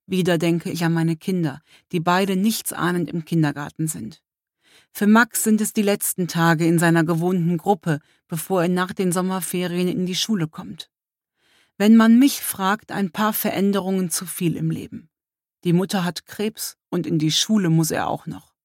Wieder denke ich an meine Kinder, die beide nichtsahnend im Kindergarten sind. Für Max sind es die letzten Tage in seiner gewohnten Gruppe, bevor er nach den Sommerferien in die Schule kommt. Wenn man mich fragt, ein paar Veränderungen zu viel im Leben. Die Mutter hat Krebs und in die Schule muss er auch noch.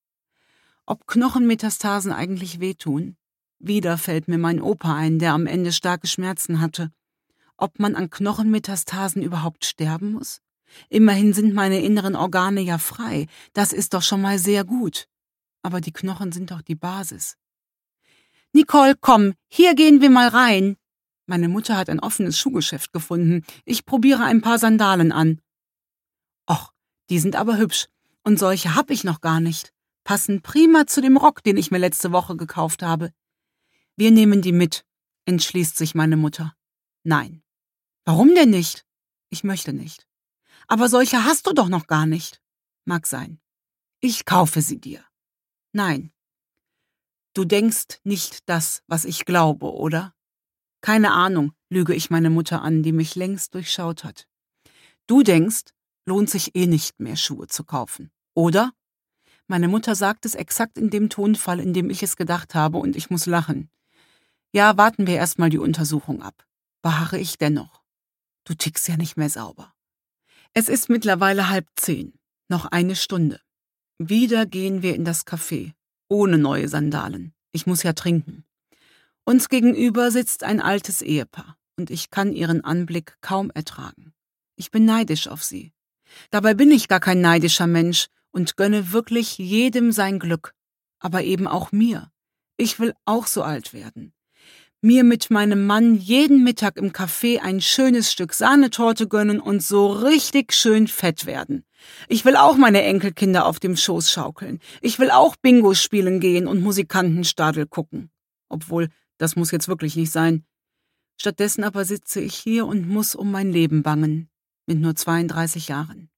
Ob Knochenmetastasen eigentlich wehtun? Wieder fällt mir mein Opa ein, der am Ende starke Schmerzen hatte. Ob man an Knochenmetastasen überhaupt sterben muss? Immerhin sind meine inneren Organe ja frei, das ist doch schon mal sehr gut. Aber die Knochen sind doch die Basis. »Nicole, komm, hier gehen wir mal rein.« Meine Mutter hat ein offenes Schuhgeschäft gefunden. Ich probiere ein paar Sandalen an. Och, die sind aber hübsch. Und solche hab ich noch gar nicht. Passen prima zu dem Rock, den ich mir letzte Woche gekauft habe. Wir nehmen die mit, entschließt sich meine Mutter. Nein. Warum denn nicht? Ich möchte nicht. Aber solche hast du doch noch gar nicht. Mag sein. Ich kaufe sie dir. Nein. Du denkst nicht das, was ich glaube, oder? Keine Ahnung, lüge ich meine Mutter an, die mich längst durchschaut hat. Du denkst, lohnt sich eh nicht mehr, Schuhe zu kaufen, oder? Meine Mutter sagt es exakt in dem Tonfall, in dem ich es gedacht habe, und ich muss lachen. Ja, warten wir erstmal die Untersuchung ab. Beharre ich dennoch. Du tickst ja nicht mehr sauber. Es ist mittlerweile 9:30. Noch eine Stunde. Wieder gehen wir in das Café. Ohne neue Sandalen. Ich muss ja trinken. Uns gegenüber sitzt ein altes Ehepaar und ich kann ihren Anblick kaum ertragen. Ich bin neidisch auf sie. Dabei bin ich gar kein neidischer Mensch und gönne wirklich jedem sein Glück. Aber eben auch mir. Ich will auch so alt werden. Mir mit meinem Mann jeden Mittag im Café ein schönes Stück Sahnetorte gönnen und so richtig schön fett werden. Ich will auch meine Enkelkinder auf dem Schoß schaukeln. Ich will auch Bingo spielen gehen und Musikantenstadel gucken. Obwohl, das muss jetzt wirklich nicht sein. Stattdessen aber sitze ich hier und muss um mein Leben bangen. Mit nur 32 Jahren.